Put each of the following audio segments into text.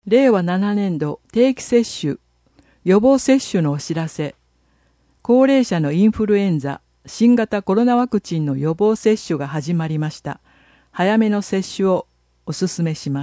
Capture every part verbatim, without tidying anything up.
れいわななねんど定期接種、予防接種のお知らせ。高齢者のインフルエンザ、新型コロナワクチンの予防接種が始まりました。早めの接種をお勧めします。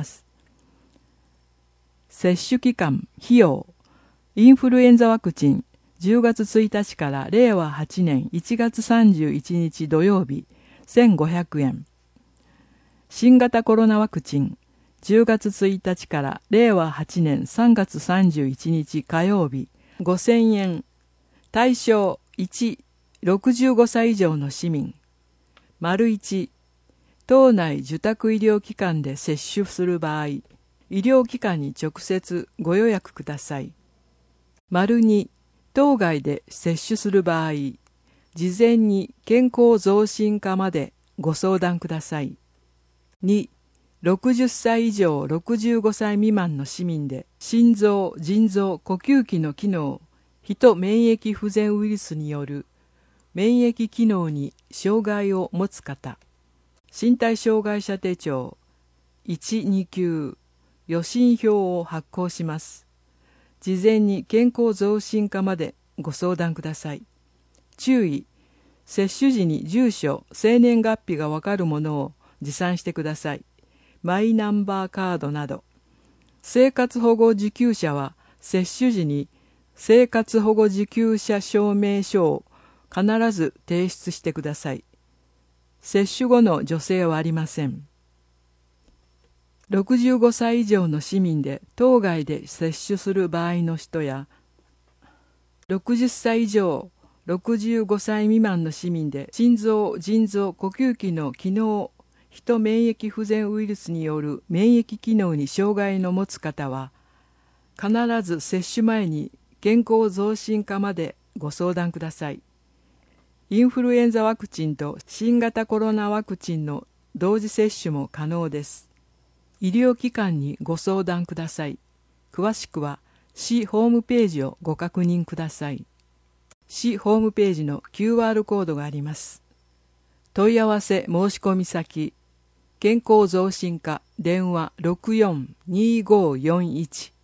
接種期間、費用。インフルエンザワクチン、じゅうがつついたちかられいわはちねんいちがつさんじゅういちにち土曜日、せんごひゃくえん。新型コロナワクチン、じゅうがつついたちかられいわはちねんさんがつさんじゅういちにち火曜日、ごせんえん。対象いち、ろくじゅうごさい以上の市民。丸いち、島内受託医療機関で接種する場合、医療機関に直接ご予約ください。丸に、島外で接種する場合、事前に健康増進課までご相談ください。に、ろくじゅっさい以上ろくじゅうごさい未満の市民で心臓、腎臓、呼吸器の機能、人免疫不全ウイルスによる免疫機能に障害を持つ方、身体障害者手帳いち、にきゅう予診票を発行します。事前に健康増進課までご相談ください。注意、接種時に住所、生年月日がわかるものを持参してください。マイナンバーカードなど。生活保護受給者は接種時に生活保護受給者証明書を必ず提出してください。接種後の助成はありません。ろくじゅうごさい以上の市民で島外で接種する場合の人や、ろくじゅっさい以上ろくじゅうごさい未満の市民で心臓、腎臓、呼吸器の機能、人免疫不全ウイルスによる免疫機能に障害の持つ方は、必ず接種前に健康増進課までご相談ください。インフルエンザワクチンと新型コロナワクチンの同時接種も可能です。医療機関にご相談ください。詳しくは市ホームページをご確認ください。市ホームページの キューアール コードがあります。問い合わせ申し込み先、健康増進課電話ろくよんにーごーよんいち